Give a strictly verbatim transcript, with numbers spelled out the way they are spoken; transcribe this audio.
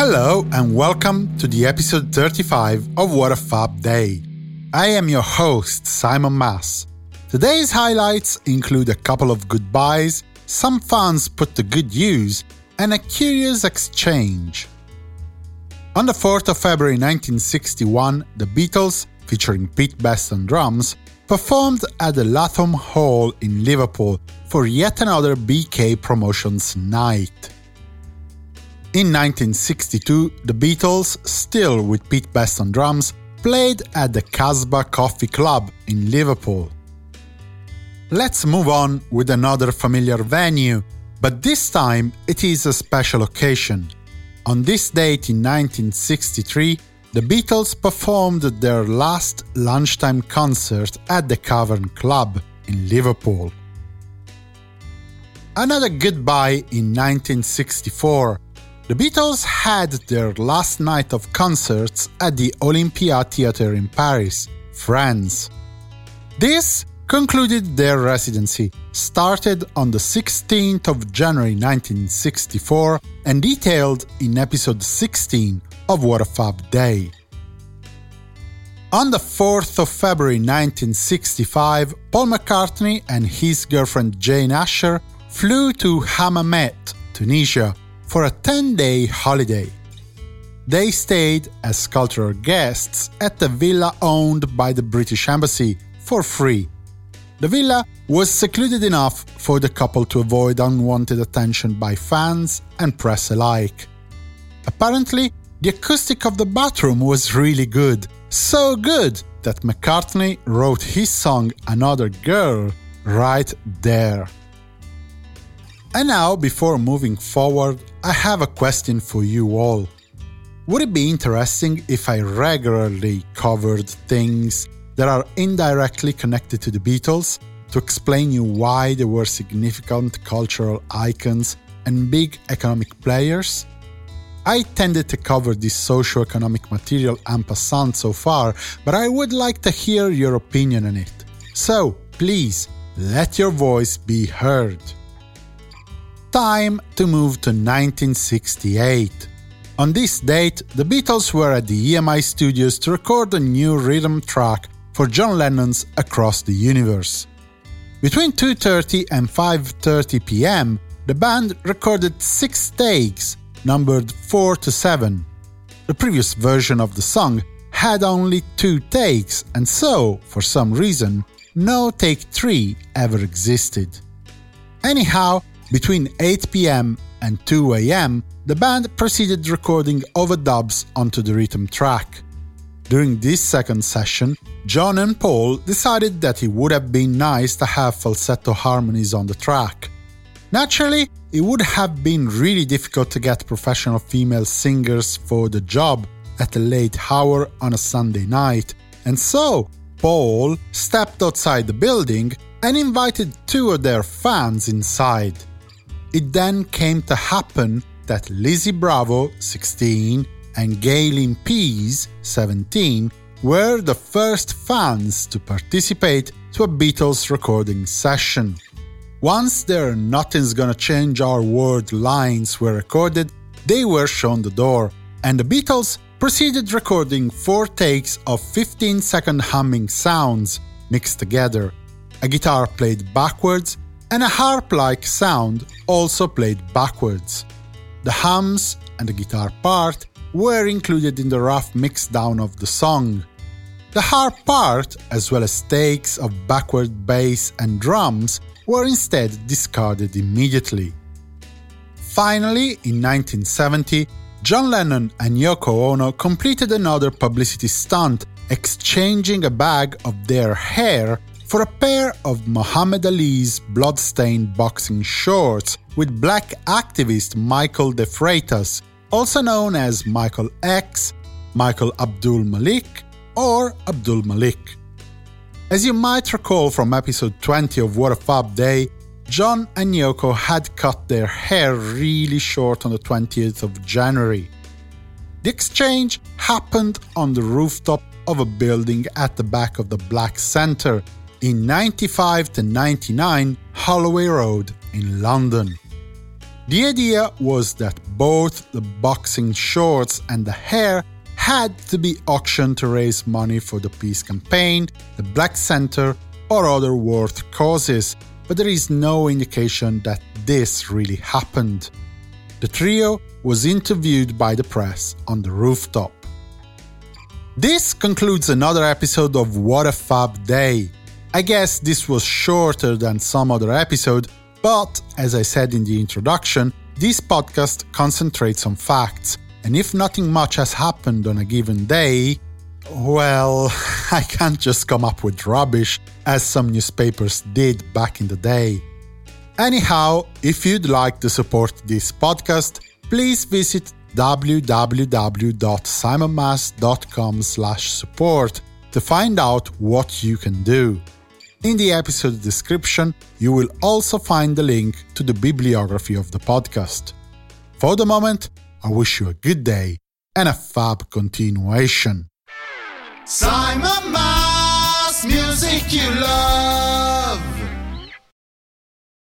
Hello and welcome to the episode thirty-five of What a Fab Day. I am your host, Simon Mas. Today's highlights include a couple of goodbyes, some fans put to good use, and a curious exchange. On the fourth of February nineteen sixty-one, the Beatles, featuring Pete Best on drums, performed at the Lathom Hall in Liverpool for yet another B K Promotions night. In nineteen sixty-two, the Beatles, still with Pete Best on drums, played at the Casbah Coffee Club in Liverpool. Let's move on with another familiar venue, but this time it is a special occasion. On this date in nineteen sixty-three, the Beatles performed their last lunchtime concert at the Cavern Club in Liverpool. Another goodbye in nineteen sixty-four. The Beatles had their last night of concerts at the Olympia Theatre in Paris, France. This concluded their residency, started on the sixteenth of January nineteen sixty-four and detailed in episode sixteen of What a Fab Day. On the fourth of February nineteen sixty-five, Paul McCartney and his girlfriend Jane Asher flew to Hammamet, Tunisia, for a ten-day holiday. They stayed as cultural guests at the villa owned by the British Embassy for free. The villa was secluded enough for the couple to avoid unwanted attention by fans and press alike. Apparently, the acoustic of the bathroom was really good, so good that McCartney wrote his song Another Girl right there. And now, before moving forward, I have a question for you all. Would it be interesting if I regularly covered things that are indirectly connected to the Beatles to explain you why they were significant cultural icons and big economic players? I tended to cover this socio-economic material en passant so far, but I would like to hear your opinion on it. So, please, let your voice be heard. Time to move to nineteen sixty-eight. On this date, the Beatles were at the E M I studios to record a new rhythm track for John Lennon's Across the Universe. Between two thirty and five thirty p m, the band recorded six takes, numbered four to seven. The previous version of the song had only two takes, and so, for some reason, no take three ever existed. Anyhow, between eight p m and two a m, the band proceeded recording overdubs onto the rhythm track. During this second session, John and Paul decided that it would have been nice to have falsetto harmonies on the track. Naturally, it would have been really difficult to get professional female singers for the job at a late hour on a Sunday night, and so Paul stepped outside the building and invited two of their fans inside. It then came to happen that Lizzie Bravo, sixteen, and Gayleen Pease, seventeen, were the first fans to participate to a Beatles recording session. Once their Nothing's Gonna Change Our World lines were recorded, they were shown the door, and the Beatles proceeded recording four takes of fifteen-second humming sounds mixed together. A guitar played backwards, and a harp-like sound also played backwards. The hums and the guitar part were included in the rough mixdown of the song. The harp part, as well as takes of backward bass and drums, were instead discarded immediately. Finally, in nineteen seventy, John Lennon and Yoko Ono completed another publicity stunt, exchanging a bag of their hair for a pair of Muhammad Ali's blood-stained boxing shorts with black activist Michael De Freitas, also known as Michael X, Michael Abdul Malik, or Abdul Malik. As you might recall from episode twenty of What a Fab Day, John and Yoko had cut their hair really short on the twentieth of January. The exchange happened on the rooftop of a building at the back of the Black Centre, in ninety-five to ninety-nine Holloway Road in London. The idea was that both the boxing shorts and the hair had to be auctioned to raise money for the peace campaign, the Black Center, or other worth causes, but there is no indication that this really happened. The trio was interviewed by the press on the rooftop. This concludes another episode of What a Fab Day. I guess this was shorter than some other episode, but as I said in the introduction, this podcast concentrates on facts, and if nothing much has happened on a given day, well, I can't just come up with rubbish as some newspapers did back in the day. Anyhow, if you'd like to support this podcast, please visit w w w dot simon mas dot com slash support to find out what you can do. In the episode description, you will also find the link to the bibliography of the podcast. For the moment, I wish you a good day and a fab continuation. Simon Mas, music you love.